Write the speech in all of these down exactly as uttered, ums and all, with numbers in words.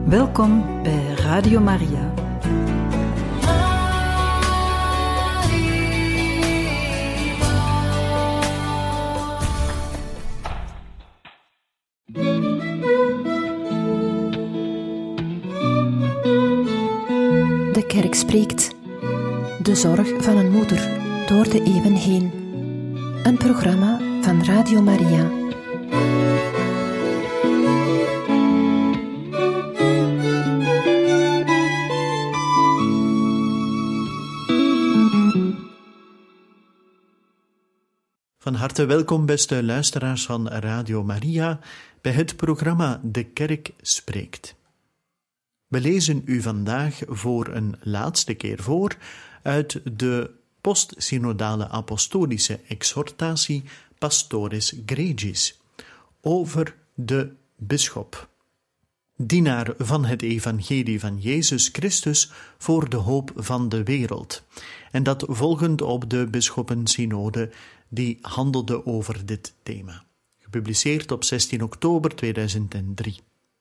Welkom bij Radio Maria. De kerk spreekt. De zorg van een moeder door de eeuwen heen. Een programma van Radio Maria. Van harte welkom, beste luisteraars van Radio Maria, bij het programma De Kerk Spreekt. We lezen u vandaag voor een laatste keer voor uit de postsynodale apostolische exhortatie Pastoris Gregis over de bisschop, dienaar van het evangelie van Jezus Christus voor de hoop van de wereld, en dat volgend op de bisschoppensynode die handelde over dit thema, gepubliceerd op zestien oktober tweeduizend drie.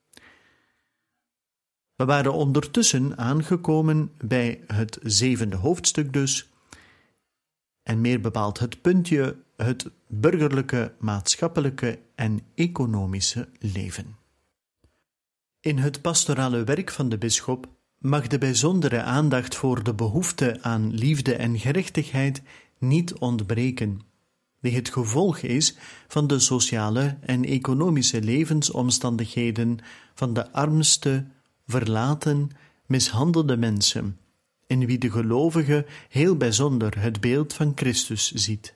We waren ondertussen aangekomen bij het zevende hoofdstuk dus, en meer bepaald het puntje het burgerlijke, maatschappelijke en economische leven. In het pastorale werk van de bisschop mag de bijzondere aandacht voor de behoefte aan liefde en gerechtigheid niet ontbreken, die het gevolg is van de sociale en economische levensomstandigheden van de armste, verlaten, mishandelde mensen, in wie de gelovige heel bijzonder het beeld van Christus ziet.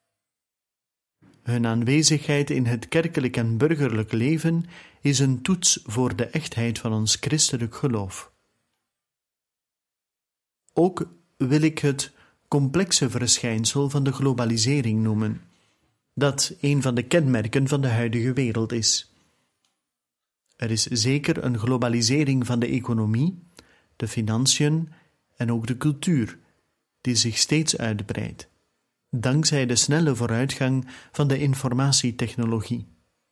Hun aanwezigheid in het kerkelijk en burgerlijk leven is een toets voor de echtheid van ons christelijk geloof. Ook wil ik het complexe verschijnsel van de globalisering noemen, dat een van de kenmerken van de huidige wereld is. Er is zeker een globalisering van de economie, de financiën en ook de cultuur, die zich steeds uitbreidt, dankzij de snelle vooruitgang van de informatietechnologie.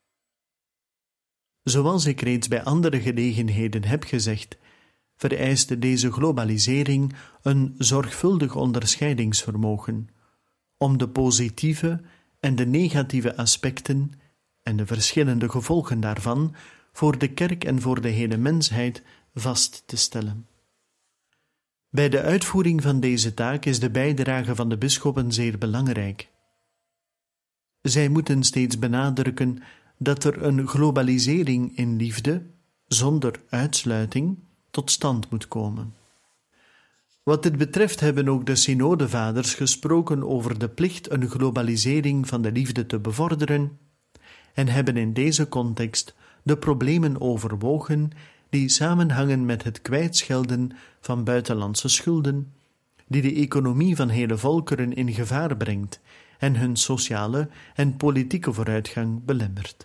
Zoals ik reeds bij andere gelegenheden heb gezegd, vereist deze globalisering een zorgvuldig onderscheidingsvermogen om de positieve en de negatieve aspecten en de verschillende gevolgen daarvan voor de kerk en voor de hele mensheid vast te stellen. Bij de uitvoering van deze taak is de bijdrage van de bisschoppen zeer belangrijk. Zij moeten steeds benadrukken dat er een globalisering in liefde, zonder uitsluiting, tot stand moet komen. Wat dit betreft hebben ook de synodevaders gesproken over de plicht een globalisering van de liefde te bevorderen en hebben in deze context de problemen overwogen die samenhangen met het kwijtschelden van buitenlandse schulden, die de economie van hele volkeren in gevaar brengt en hun sociale en politieke vooruitgang belemmert.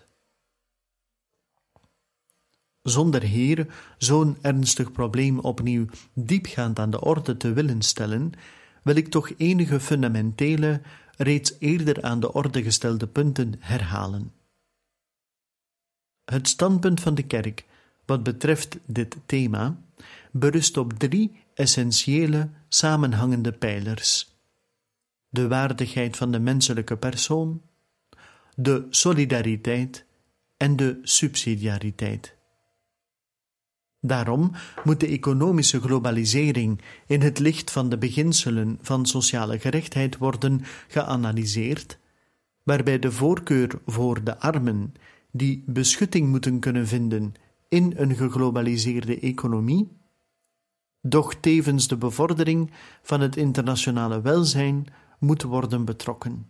Zonder hier zo'n ernstig probleem opnieuw diepgaand aan de orde te willen stellen, wil ik toch enige fundamentele, reeds eerder aan de orde gestelde punten herhalen. Het standpunt van de kerk wat betreft dit thema berust op drie essentiële samenhangende pijlers: de waardigheid van de menselijke persoon, de solidariteit en de subsidiariteit. Daarom moet de economische globalisering in het licht van de beginselen van sociale gerechtheid worden geanalyseerd, waarbij de voorkeur voor de armen, die beschutting moeten kunnen vinden in een geglobaliseerde economie, doch tevens de bevordering van het internationale welzijn moet worden betrokken.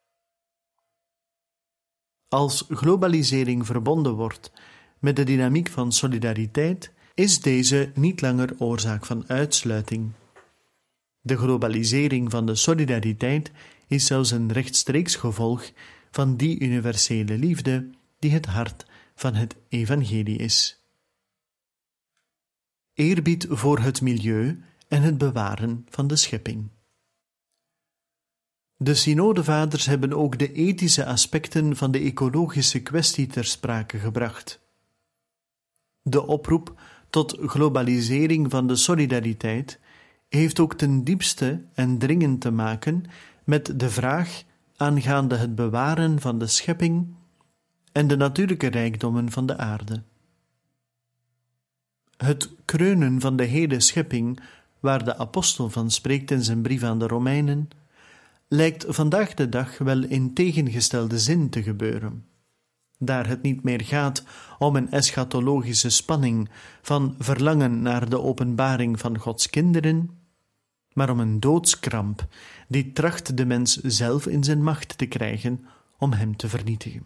Als globalisering verbonden wordt met de dynamiek van solidariteit, is deze niet langer oorzaak van uitsluiting. De globalisering van de solidariteit is zelfs een rechtstreeks gevolg van die universele liefde die het hart van het evangelie is. Eerbied voor het milieu en het bewaren van de schepping. De synodevaders hebben ook de ethische aspecten van de ecologische kwestie ter sprake gebracht. De oproep tot globalisering van de solidariteit heeft ook ten diepste en dringend te maken met de vraag aangaande het bewaren van de schepping en de natuurlijke rijkdommen van de aarde. Het kreunen van de hele schepping, waar de apostel van spreekt in zijn brief aan de Romeinen, lijkt vandaag de dag wel in tegengestelde zin te gebeuren. Daar het niet meer gaat om een eschatologische spanning van verlangen naar de openbaring van Gods kinderen, maar om een doodskramp die tracht de mens zelf in zijn macht te krijgen om hem te vernietigen.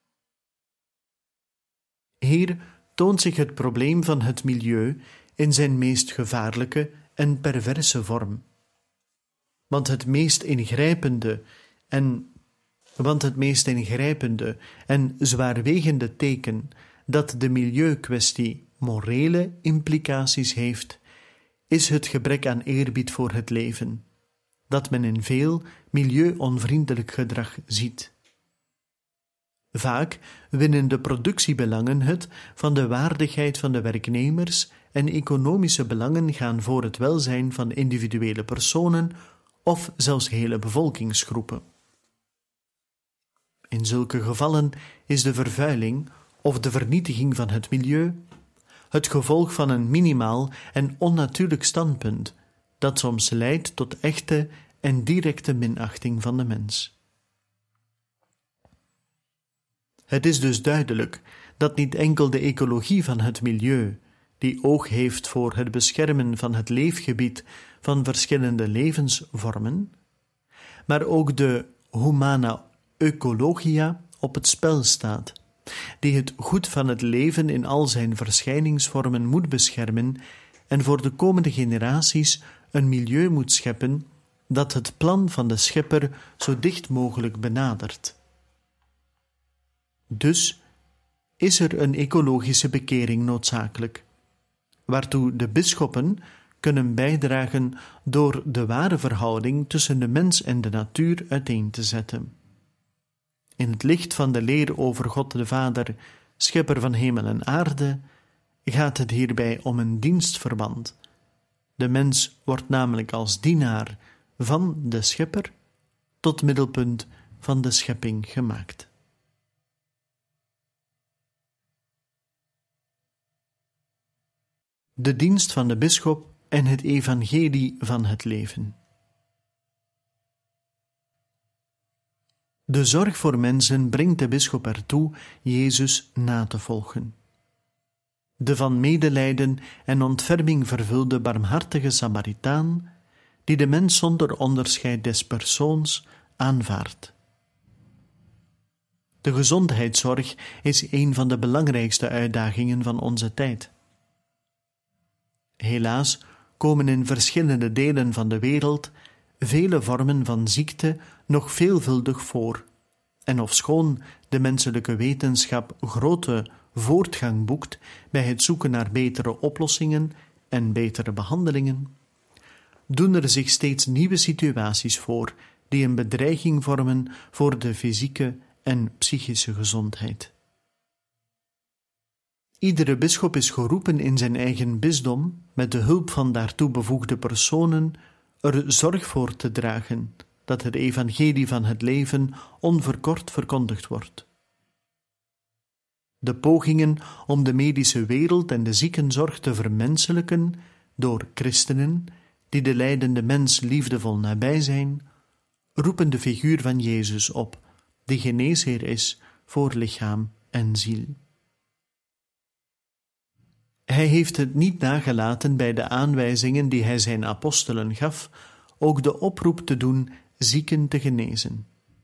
Hier toont zich het probleem van het milieu in zijn meest gevaarlijke en perverse vorm. Want het meest ingrijpende en, want het meest ingrijpende en zwaarwegende teken dat de milieukwestie morele implicaties heeft, is het gebrek aan eerbied voor het leven, dat men in veel milieu-onvriendelijk gedrag ziet. Vaak winnen de productiebelangen het van de waardigheid van de werknemers en economische belangen gaan voor het welzijn van individuele personen of zelfs hele bevolkingsgroepen. In zulke gevallen is de vervuiling of de vernietiging van het milieu het gevolg van een minimaal en onnatuurlijk standpunt dat soms leidt tot echte en directe minachting van de mens. Het is dus duidelijk dat niet enkel de ecologie van het milieu, die oog heeft voor het beschermen van het leefgebied van verschillende levensvormen, maar ook de humana ecologia op het spel staat, die het goed van het leven in al zijn verschijningsvormen moet beschermen en voor de komende generaties een milieu moet scheppen dat het plan van de Schepper zo dicht mogelijk benadert. Dus is er een ecologische bekering noodzakelijk, waartoe de bisschoppen kunnen bijdragen door de ware verhouding tussen de mens en de natuur uiteen te zetten. In het licht van de leer over God de Vader, schepper van hemel en aarde, gaat het hierbij om een dienstverband. De mens wordt namelijk als dienaar van de schepper tot middelpunt van de schepping gemaakt. De dienst van de bisschop en het evangelie van het leven. De zorg voor mensen brengt de bisschop ertoe Jezus na te volgen. De van medelijden en ontferming vervulde barmhartige Samaritaan, die de mens zonder onderscheid des persoons aanvaardt. De gezondheidszorg is een van de belangrijkste uitdagingen van onze tijd. Helaas komen in verschillende delen van de wereld vele vormen van ziekte nog veelvuldig voor, en ofschoon de menselijke wetenschap grote voortgang boekt bij het zoeken naar betere oplossingen en betere behandelingen, doen er zich steeds nieuwe situaties voor die een bedreiging vormen voor de fysieke en psychische gezondheid. Iedere bisschop is geroepen in zijn eigen bisdom, met de hulp van daartoe bevoegde personen, er zorg voor te dragen dat het evangelie van het leven onverkort verkondigd wordt. De pogingen om de medische wereld en de ziekenzorg te vermenselijken door christenen, die de lijdende mens liefdevol nabij zijn, roepen de figuur van Jezus op, die geneesheer is voor lichaam en ziel. Hij heeft het niet nagelaten bij de aanwijzingen die hij zijn apostelen gaf, ook de oproep te doen zieken te genezen.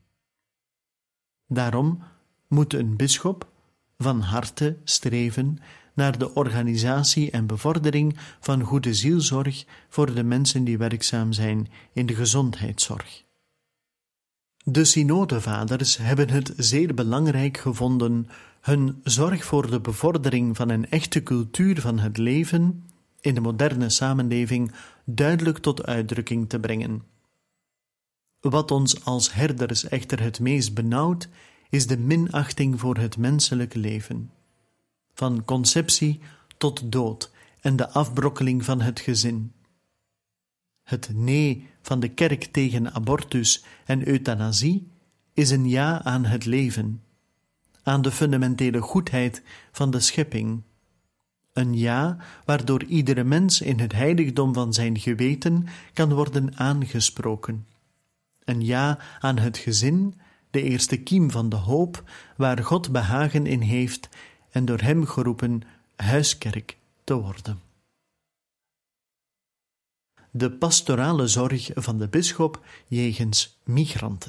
Daarom moet een bisschop van harte streven naar de organisatie en bevordering van goede zielzorg voor de mensen die werkzaam zijn in de gezondheidszorg. De synodevaders hebben het zeer belangrijk gevonden hun zorg voor de bevordering van een echte cultuur van het leven in de moderne samenleving duidelijk tot uitdrukking te brengen. Wat ons als herders echter het meest benauwt, is de minachting voor het menselijke leven. Van conceptie tot dood en de afbrokkeling van het gezin. Het nee van de kerk tegen abortus en euthanasie is een ja aan het leven, aan de fundamentele goedheid van de schepping. Een ja waardoor iedere mens in het heiligdom van zijn geweten kan worden aangesproken. Een ja aan het gezin, de eerste kiem van de hoop, waar God behagen in heeft en door hem geroepen huiskerk te worden. De pastorale zorg van de bisschop jegens migranten.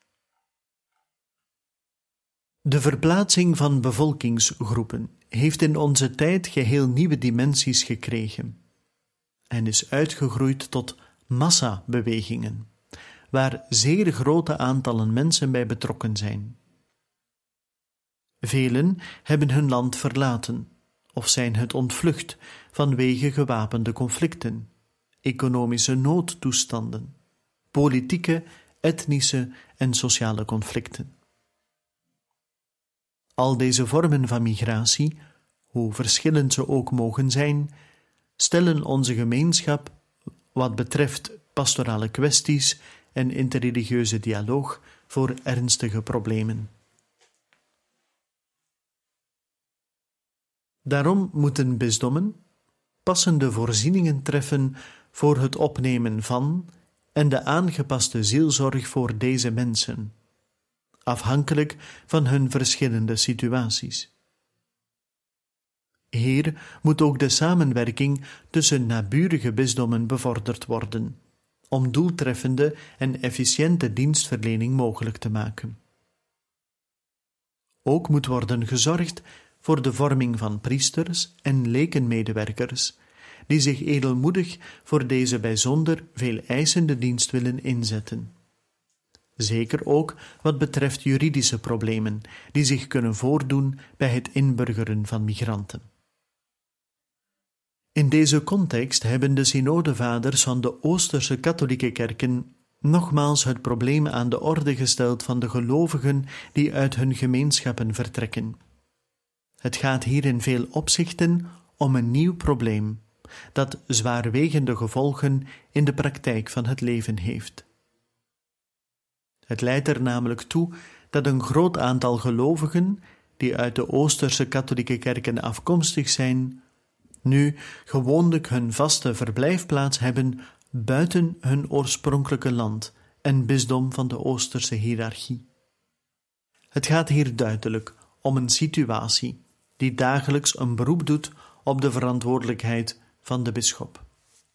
De verplaatsing van bevolkingsgroepen heeft in onze tijd geheel nieuwe dimensies gekregen en is uitgegroeid tot massabewegingen, waar zeer grote aantallen mensen bij betrokken zijn. Velen hebben hun land verlaten of zijn het ontvlucht vanwege gewapende conflicten, economische noodtoestanden, politieke, etnische en sociale conflicten. Al deze vormen van migratie, hoe verschillend ze ook mogen zijn, stellen onze gemeenschap wat betreft pastorale kwesties en interreligieuze dialoog voor ernstige problemen. Daarom moeten bisdommen passende voorzieningen treffen voor het opnemen van en de aangepaste zielzorg voor deze mensen, afhankelijk van hun verschillende situaties. Hier moet ook de samenwerking tussen naburige bisdommen bevorderd worden, om doeltreffende en efficiënte dienstverlening mogelijk te maken. Ook moet worden gezorgd voor de vorming van priesters en lekenmedewerkers, die zich edelmoedig voor deze bijzonder veel eisende dienst willen inzetten. Zeker ook wat betreft juridische problemen die zich kunnen voordoen bij het inburgeren van migranten. In deze context hebben de synodevaders van de Oosterse katholieke kerken nogmaals het probleem aan de orde gesteld van de gelovigen die uit hun gemeenschappen vertrekken. Het gaat hier in veel opzichten om een nieuw probleem, dat zwaarwegende gevolgen in de praktijk van het leven heeft. Het leidt er namelijk toe dat een groot aantal gelovigen, die uit de Oosterse katholieke kerken afkomstig zijn, nu gewoonlijk hun vaste verblijfplaats hebben buiten hun oorspronkelijke land en bisdom van de Oosterse hiërarchie. Het gaat hier duidelijk om een situatie die dagelijks een beroep doet op de verantwoordelijkheid van de bisschop.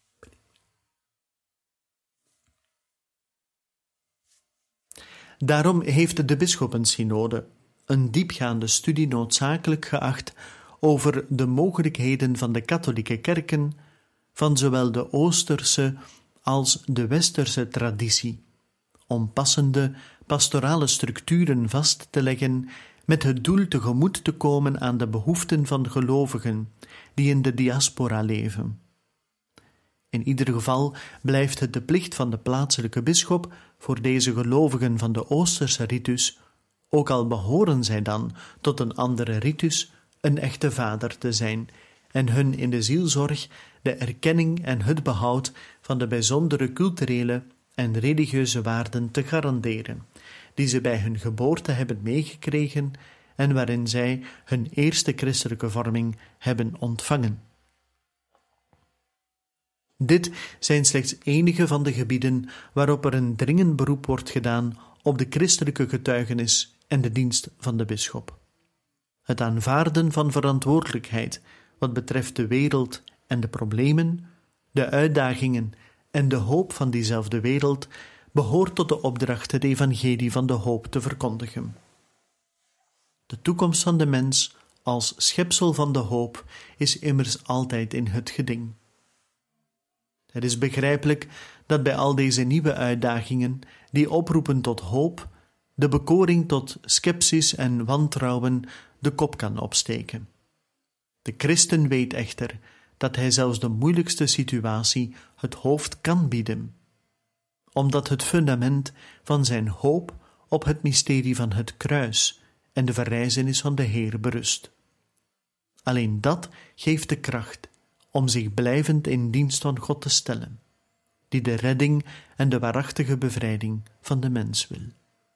Daarom heeft de Bisschoppensynode een diepgaande studie noodzakelijk geacht over de mogelijkheden van de katholieke kerken, van zowel de Oosterse als de Westerse traditie, om passende pastorale structuren vast te leggen met het doel tegemoet te komen aan de behoeften van gelovigen die in de diaspora leven. In ieder geval blijft het de plicht van de plaatselijke bisschop voor deze gelovigen van de Oosterse ritus, ook al behoren zij dan tot een andere ritus, een echte vader te zijn en hun in de zielzorg de erkenning en het behoud van de bijzondere culturele en religieuze waarden te garanderen, die ze bij hun geboorte hebben meegekregen en waarin zij hun eerste christelijke vorming hebben ontvangen. Dit zijn slechts enige van de gebieden waarop er een dringend beroep wordt gedaan op de christelijke getuigenis en de dienst van de bisschop. Het aanvaarden van verantwoordelijkheid wat betreft de wereld en de problemen, de uitdagingen en de hoop van diezelfde wereld behoort tot de opdracht het evangelie van de hoop te verkondigen. De toekomst van de mens als schepsel van de hoop is immers altijd in het geding. Het is begrijpelijk dat bij al deze nieuwe uitdagingen, die oproepen tot hoop, de bekoring tot scepsis en wantrouwen de kop kan opsteken. De christen weet echter dat hij zelfs de moeilijkste situatie het hoofd kan bieden, omdat het fundament van zijn hoop op het mysterie van het kruis en de verrijzenis van de Heer berust. Alleen dat geeft de kracht om zich blijvend in dienst van God te stellen, die de redding en de waarachtige bevrijding van de mens wil.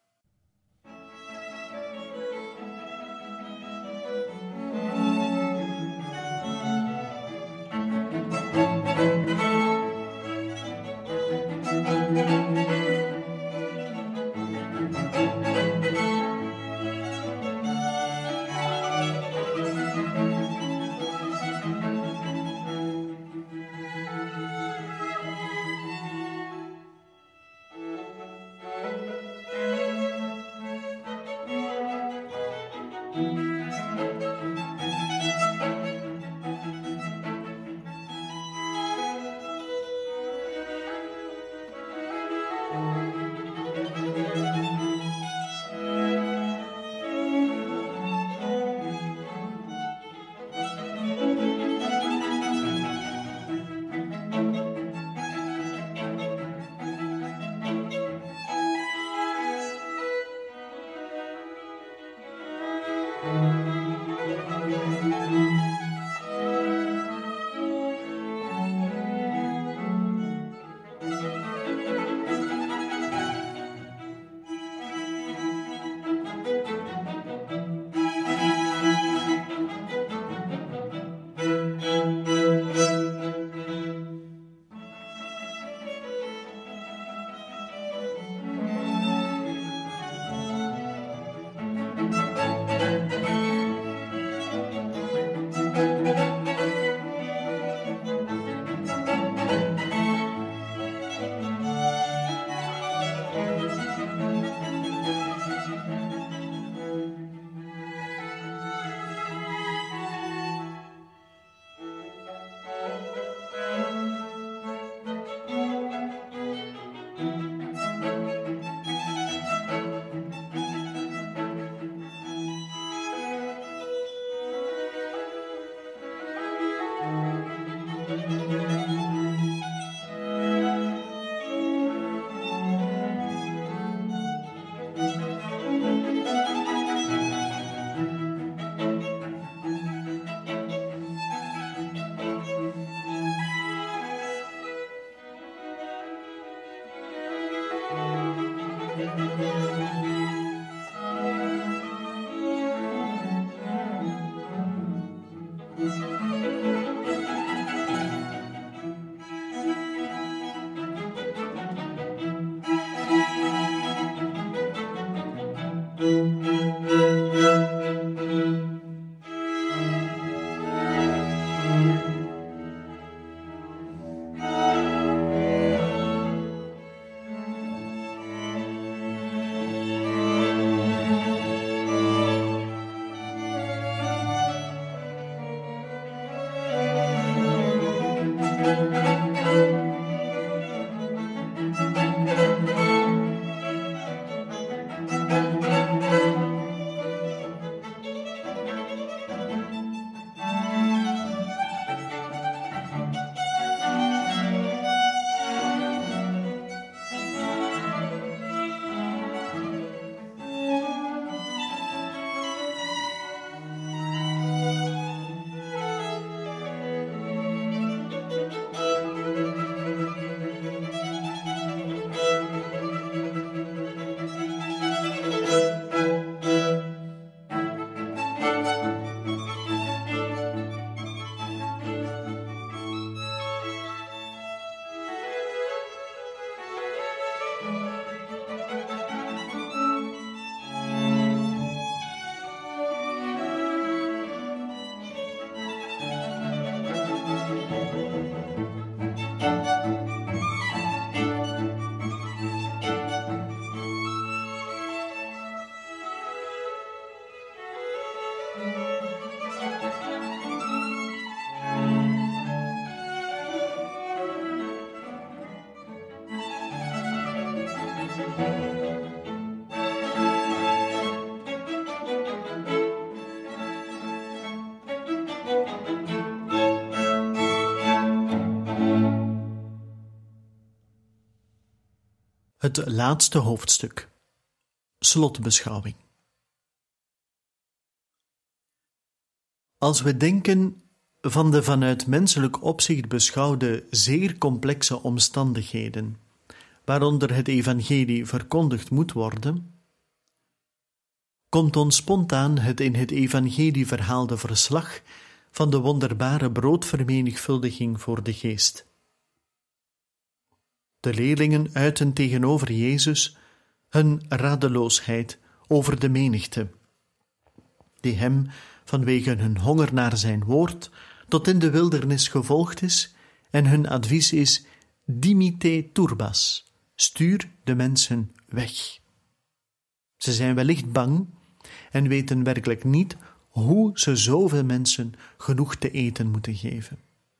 Het laatste hoofdstuk. Slotbeschouwing. Als we denken van de vanuit menselijk opzicht beschouwde zeer complexe omstandigheden, waaronder het evangelie verkondigd moet worden, komt ons spontaan het in het evangelie verhaalde verslag van de wonderbare broodvermenigvuldiging voor de geest. De leerlingen uiten tegenover Jezus hun radeloosheid over de menigte, die hem vanwege hun honger naar zijn woord tot in de wildernis gevolgd is, en hun advies is dimite turbas, stuur de mensen weg. Ze zijn wellicht bang en weten werkelijk niet hoe ze zoveel mensen genoeg te eten moeten geven.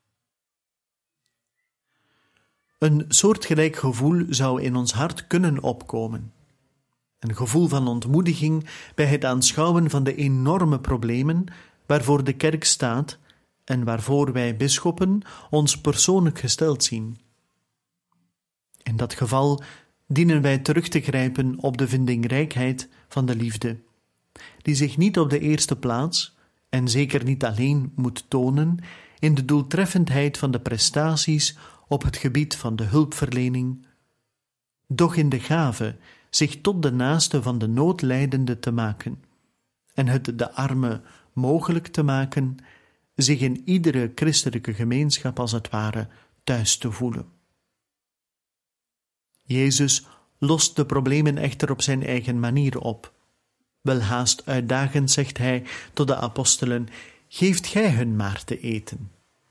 Een soortgelijk gevoel zou in ons hart kunnen opkomen. Een gevoel van ontmoediging bij het aanschouwen van de enorme problemen waarvoor de kerk staat en waarvoor wij bisschoppen ons persoonlijk gesteld zien. In dat geval dienen wij terug te grijpen op de vindingrijkheid van de liefde, die zich niet op de eerste plaats en zeker niet alleen moet tonen in de doeltreffendheid van de prestaties op het gebied van de hulpverlening, doch in de gave zich tot de naaste van de noodlijdende te maken en het de arme mogelijk te maken zich in iedere christelijke gemeenschap als het ware thuis te voelen. Jezus lost de problemen echter op zijn eigen manier op. Welhaast uitdagend zegt hij tot de apostelen: geeft gij hun maar te eten.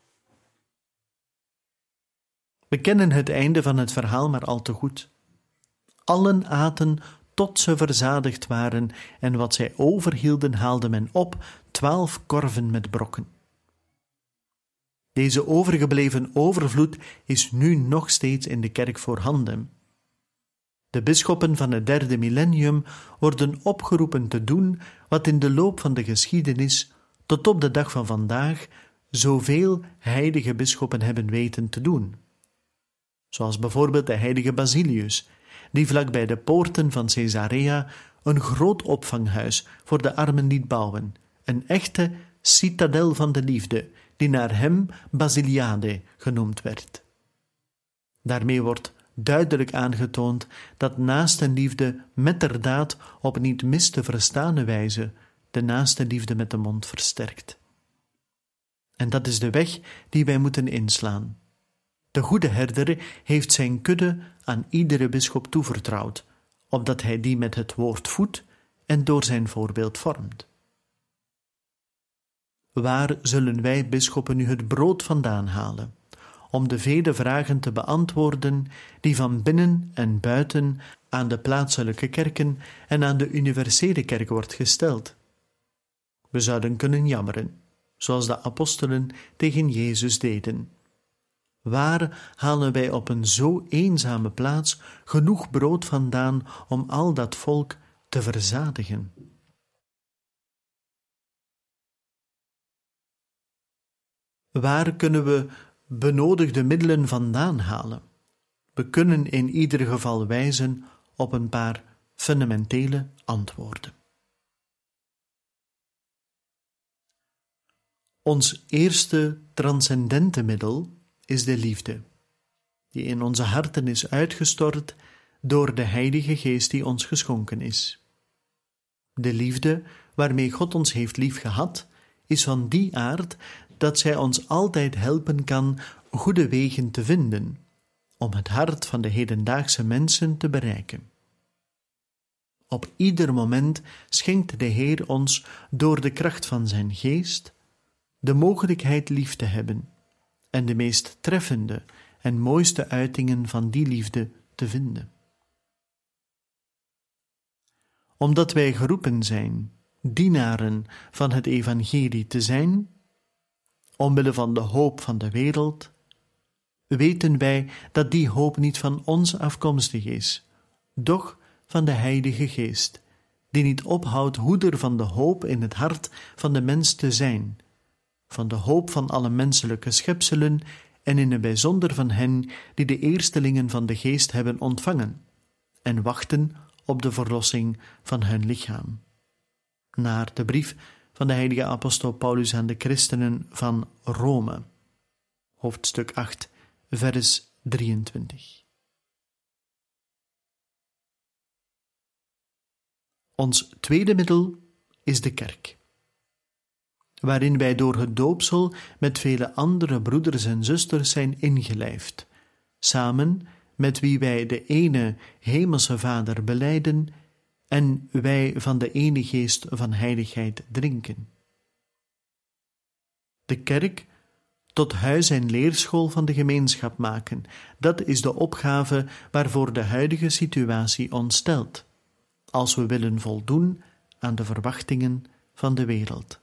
We kennen het einde van het verhaal maar al te goed. Allen aten tot ze verzadigd waren, en wat zij overhielden haalde men op, twaalf korven met brokken. Deze overgebleven overvloed is nu nog steeds in de kerk voorhanden. De bisschoppen van het derde millennium worden opgeroepen te doen wat in de loop van de geschiedenis tot op de dag van vandaag zoveel heilige bisschoppen hebben weten te doen. Zoals bijvoorbeeld de heilige Basilius, die vlak bij de poorten van Caesarea een groot opvanghuis voor de armen liet bouwen, een echte citadel van de liefde, die naar hem Basiliade genoemd werd. Daarmee wordt duidelijk aangetoond dat naastenliefde metterdaad op niet mis te verstane wijze de naastenliefde met de mond versterkt. En dat is de weg die wij moeten inslaan. De goede herder heeft zijn kudde aan iedere bisschop toevertrouwd, opdat hij die met het woord voedt en door zijn voorbeeld vormt. Waar zullen wij bisschoppen nu het brood vandaan halen, om de vele vragen te beantwoorden die van binnen en buiten aan de plaatselijke kerken en aan de universele kerk wordt gesteld? We zouden kunnen jammeren, zoals de apostelen tegen Jezus deden. Waar halen wij op een zo eenzame plaats genoeg brood vandaan om al dat volk te verzadigen? Waar kunnen we benodigde middelen vandaan halen? We kunnen in ieder geval wijzen op een paar fundamentele antwoorden. Ons eerste transcendente middel is de liefde, die in onze harten is uitgestort door de Heilige Geest die ons geschonken is. De liefde waarmee God ons heeft liefgehad, is van die aard dat zij ons altijd helpen kan goede wegen te vinden, om het hart van de hedendaagse mensen te bereiken. Op ieder moment schenkt de Heer ons door de kracht van zijn geest de mogelijkheid lief te hebben en de meest treffende en mooiste uitingen van die liefde te vinden. Omdat wij geroepen zijn dienaren van het evangelie te zijn, omwille van de hoop van de wereld, weten wij dat die hoop niet van ons afkomstig is, doch van de Heilige Geest, die niet ophoudt hoeder van de hoop in het hart van de mens te zijn, van de hoop van alle menselijke schepselen en in het bijzonder van hen die de eerstelingen van de Geest hebben ontvangen en wachten op de verlossing van hun lichaam. Naar de brief van van de heilige apostel Paulus aan de christenen van Rome. Hoofdstuk acht, vers drieëntwintig. Ons tweede middel is de kerk, waarin wij door het doopsel met vele andere broeders en zusters zijn ingelijfd, samen met wie wij de ene hemelse Vader belijden en wij van de ene geest van heiligheid drinken. De kerk tot huis en leerschool van de gemeenschap maken, dat is de opgave waarvoor de huidige situatie ons stelt, als we willen voldoen aan de verwachtingen van de wereld.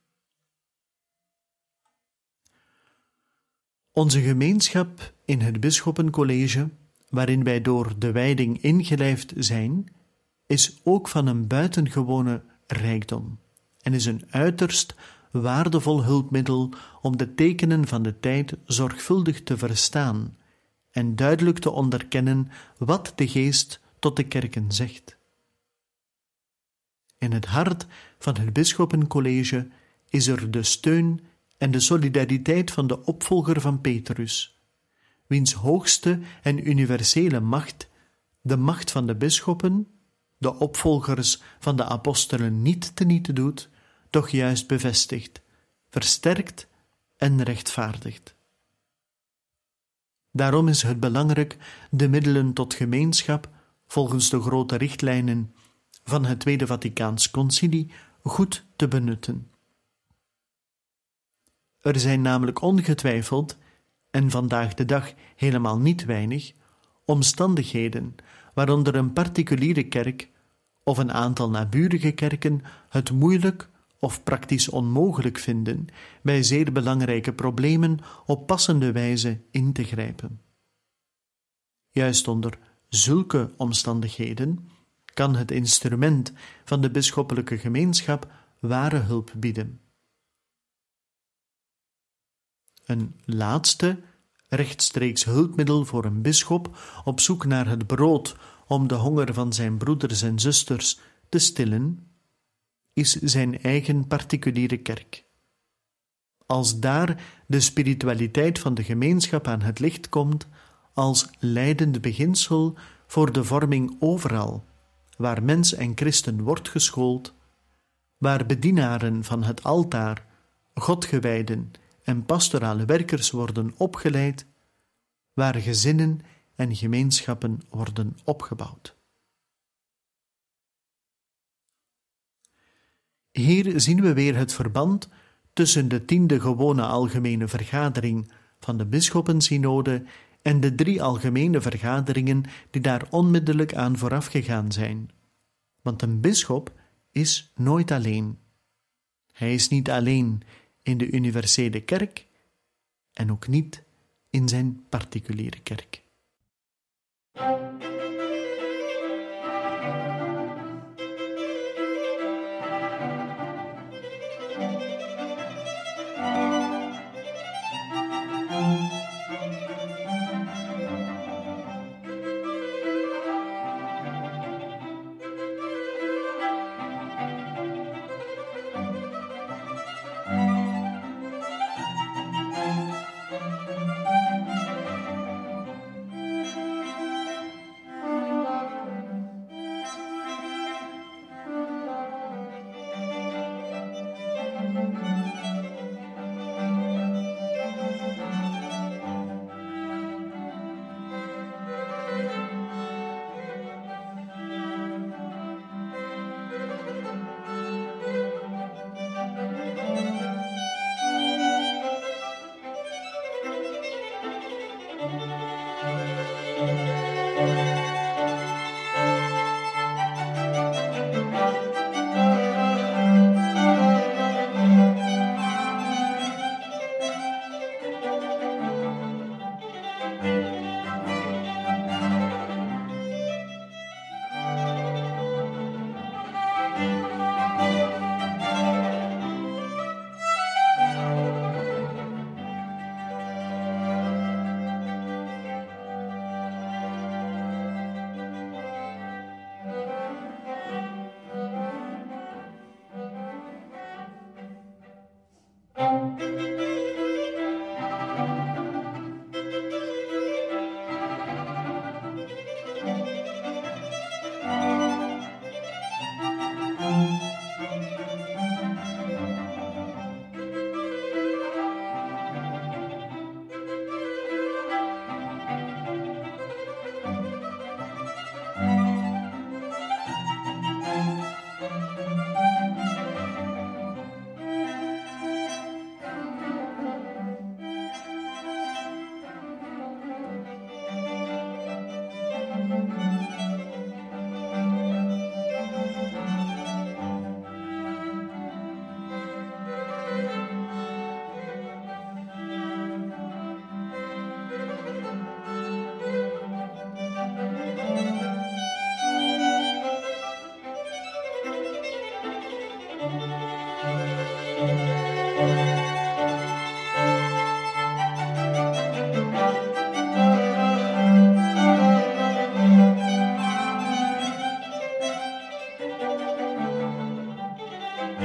Onze gemeenschap in het bisschoppencollege, waarin wij door de wijding ingelijfd zijn, is ook van een buitengewone rijkdom en is een uiterst waardevol hulpmiddel om de tekenen van de tijd zorgvuldig te verstaan en duidelijk te onderkennen wat de Geest tot de kerken zegt. In het hart van het bisschoppencollege is er de steun en de solidariteit van de opvolger van Petrus, wiens hoogste en universele macht de macht van de bisschoppen, de opvolgers van de apostelen, niet teniet doet, doch juist bevestigt, versterkt en rechtvaardigt. Daarom is het belangrijk de middelen tot gemeenschap volgens de grote richtlijnen van het Tweede Vaticaans Concilie goed te benutten. Er zijn namelijk ongetwijfeld, en vandaag de dag helemaal niet weinig, omstandigheden waaronder een particuliere kerk of een aantal naburige kerken het moeilijk of praktisch onmogelijk vinden bij zeer belangrijke problemen op passende wijze in te grijpen. Juist onder zulke omstandigheden kan het instrument van de bisschoppelijke gemeenschap ware hulp bieden. Een laatste, rechtstreeks hulpmiddel voor een bisschop op zoek naar het brood om de honger van zijn broeders en zusters te stillen, is zijn eigen particuliere kerk. Als daar de spiritualiteit van de gemeenschap aan het licht komt als leidend beginsel voor de vorming overal, waar mens en christen wordt geschoold, waar bedienaren van het altaar, godgewijden en pastorale werkers worden opgeleid, waar gezinnen en gemeenschappen worden opgebouwd. Hier zien we weer het verband tussen de tiende gewone algemene vergadering van de bisschoppensynode en de drie algemene vergaderingen die daar onmiddellijk aan voorafgegaan zijn. Want een bisschop is nooit alleen. Hij is niet alleen in de universele kerk en ook niet in zijn particuliere kerk.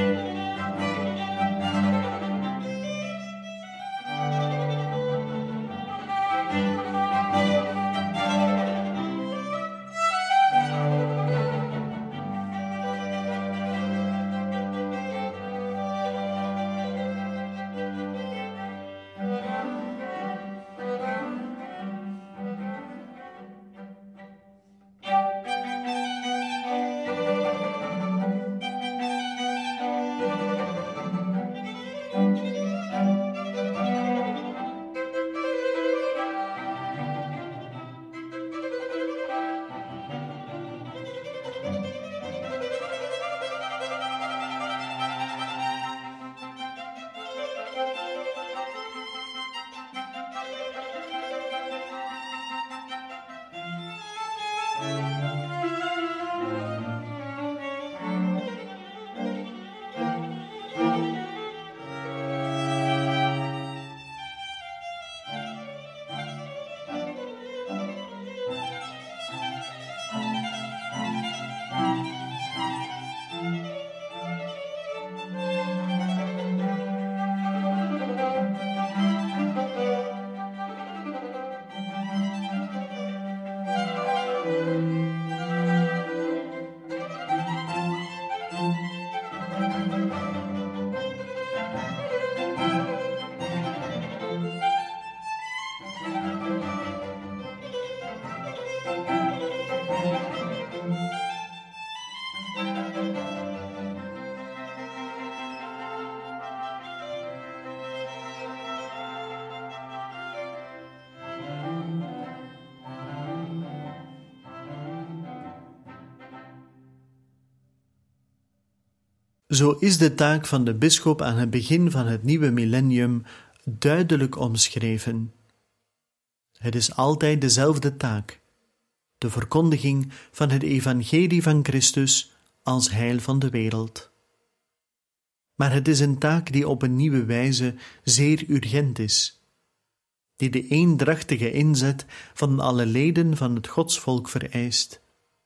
Zo is de taak van de bisschop aan het begin van het nieuwe millennium duidelijk omschreven. Het is altijd dezelfde taak, de verkondiging van het evangelie van Christus als heil van de wereld. Maar het is een taak die op een nieuwe wijze zeer urgent is, die de eendrachtige inzet van alle leden van het godsvolk vereist.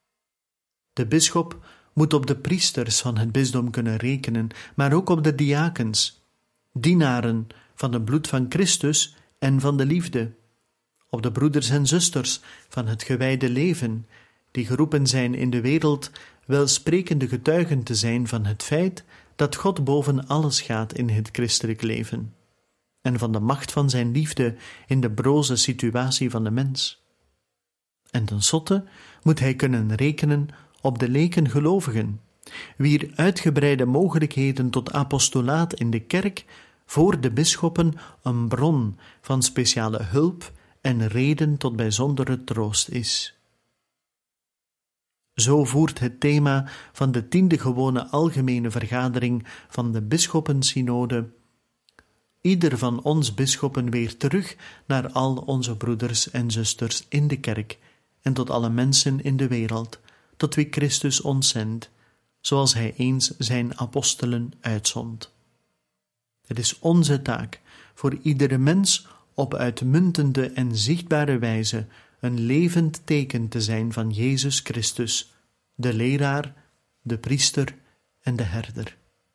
De bisschop moet op de priesters van het bisdom kunnen rekenen, maar ook op de diakens, dienaren van het bloed van Christus en van de liefde, op de broeders en zusters van het gewijde leven, die geroepen zijn in de wereld welsprekende getuigen te zijn van het feit dat God boven alles gaat in het christelijk leven, en van de macht van zijn liefde in de broze situatie van de mens. En tenslotte moet hij kunnen rekenen op de leken gelovigen, wier uitgebreide mogelijkheden tot apostolaat in de kerk voor de bisschoppen een bron van speciale hulp en reden tot bijzondere troost is. Zo voert het thema van de tiende gewone algemene vergadering van de bisschoppensynode ieder van ons bisschoppen weer terug naar al onze broeders en zusters in de kerk en tot alle mensen in de wereld, tot wie Christus ons zendt, zoals hij eens zijn apostelen uitzond. Het is onze taak voor iedere mens op uitmuntende en zichtbare wijze een levend teken te zijn van Jezus Christus, de leraar, de priester en de herder.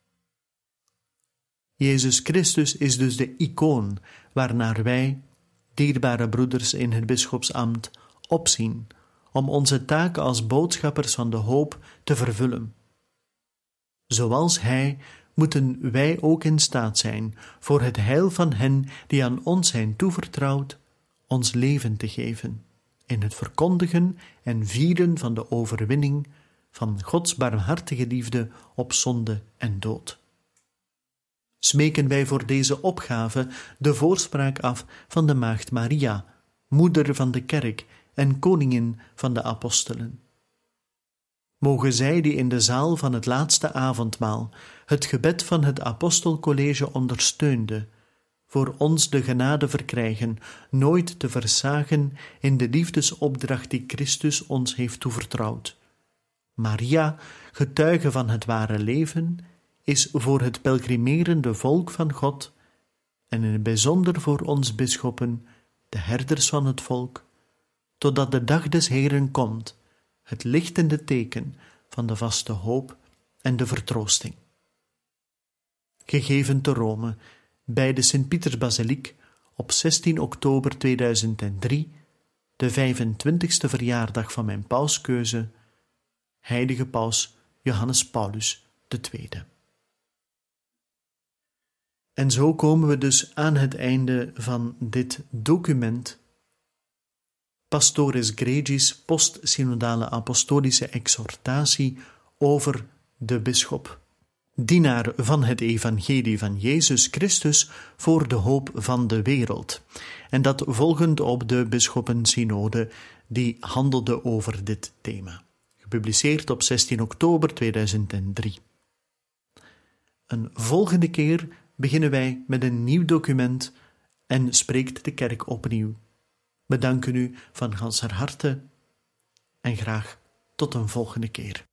Jezus Christus is dus de icoon waarnaar wij, dierbare broeders in het bisschopsambt, opzien om onze taak als boodschappers van de hoop te vervullen. Zoals Hij moeten wij ook in staat zijn voor het heil van hen die aan ons zijn toevertrouwd, ons leven te geven, in het verkondigen en vieren van de overwinning van Gods barmhartige liefde op zonde en dood. Smeken wij voor deze opgave de voorspraak af van de maagd Maria, moeder van de kerk en koningin van de apostelen. Mogen zij die in de zaal van het laatste avondmaal het gebed van het apostelcollege ondersteunde, voor ons de genade verkrijgen nooit te versagen in de liefdesopdracht die Christus ons heeft toevertrouwd. Maria, getuige van het ware leven, is voor het pelgrimerende volk van God, en in het bijzonder voor ons bisschoppen, de herders van het volk, totdat de dag des Heeren komt, het lichtende teken van de vaste hoop en de vertroosting. gegeven te Rome, bij de Sint-Pietersbasiliek op zestien oktober tweeduizend drie, de vijfentwintigste verjaardag van mijn pauskeuze, heilige paus Johannes Paulus de Tweede. En zo komen we dus aan het einde van dit document, Pastoris Gregis, post-synodale apostolische exhortatie over de bisschop, dienaar van het evangelie van Jezus Christus voor de hoop van de wereld. En dat volgend op de bisschoppensynode die handelde over dit thema. Gepubliceerd op zestien oktober tweeduizend drie. Een volgende keer beginnen wij met een nieuw document en spreekt de kerk opnieuw. We danken u van ganser harte en graag tot een volgende keer.